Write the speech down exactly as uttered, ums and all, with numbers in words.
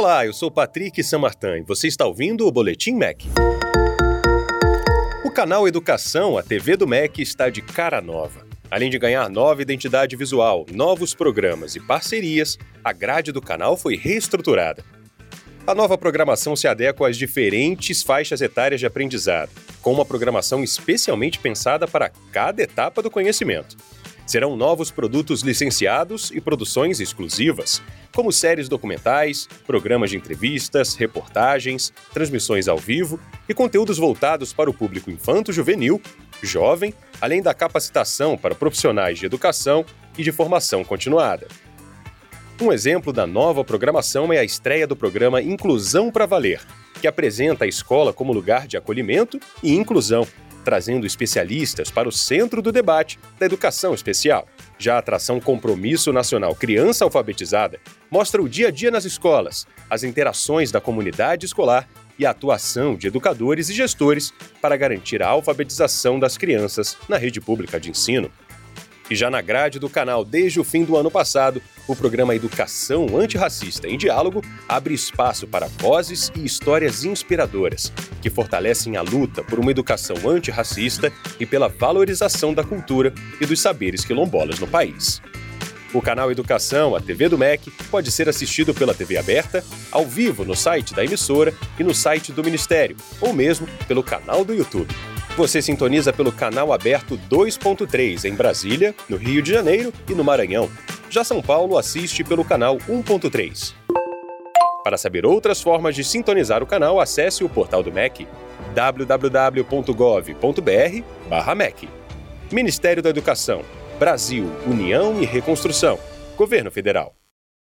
Olá, eu sou Patrick Samartin e você está ouvindo o Boletim M E C. O canal Educação, a T V do M E C, está de cara nova. Além de ganhar nova identidade visual, novos programas e parcerias, a grade do canal foi reestruturada. A nova programação se adequa às diferentes faixas etárias de aprendizado, com uma programação especialmente pensada para cada etapa do conhecimento. Serão novos produtos licenciados e produções exclusivas, como séries documentais, programas de entrevistas, reportagens, transmissões ao vivo e conteúdos voltados para o público infanto-juvenil, jovem, além da capacitação para profissionais de educação e de formação continuada. Um exemplo da nova programação é a estreia do programa Inclusão pra Valer, que apresenta a escola como lugar de acolhimento e inclusão, trazendo especialistas para o centro do debate da educação especial. Já a atração Compromisso Nacional Criança Alfabetizada mostra o dia a dia nas escolas, as interações da comunidade escolar e a atuação de educadores e gestores para garantir a alfabetização das crianças na rede pública de ensino. E já na grade do canal desde o fim do ano passado, o programa Educação Antirracista em Diálogo abre espaço para vozes e histórias inspiradoras, que fortalecem a luta por uma educação antirracista e pela valorização da cultura e dos saberes quilombolas no país. O canal Educação, a T V do M E C, pode ser assistido pela T V aberta, ao vivo no site da emissora e no site do Ministério, ou mesmo pelo canal do YouTube. Você sintoniza pelo canal aberto dois ponto três em Brasília, no Rio de Janeiro e no Maranhão. Já São Paulo assiste pelo canal um ponto três. Para saber outras formas de sintonizar o canal, acesse o portal do M E C, w w w ponto gov ponto b r barra M E C. Ministério da Educação, Brasil, União e Reconstrução, Governo Federal.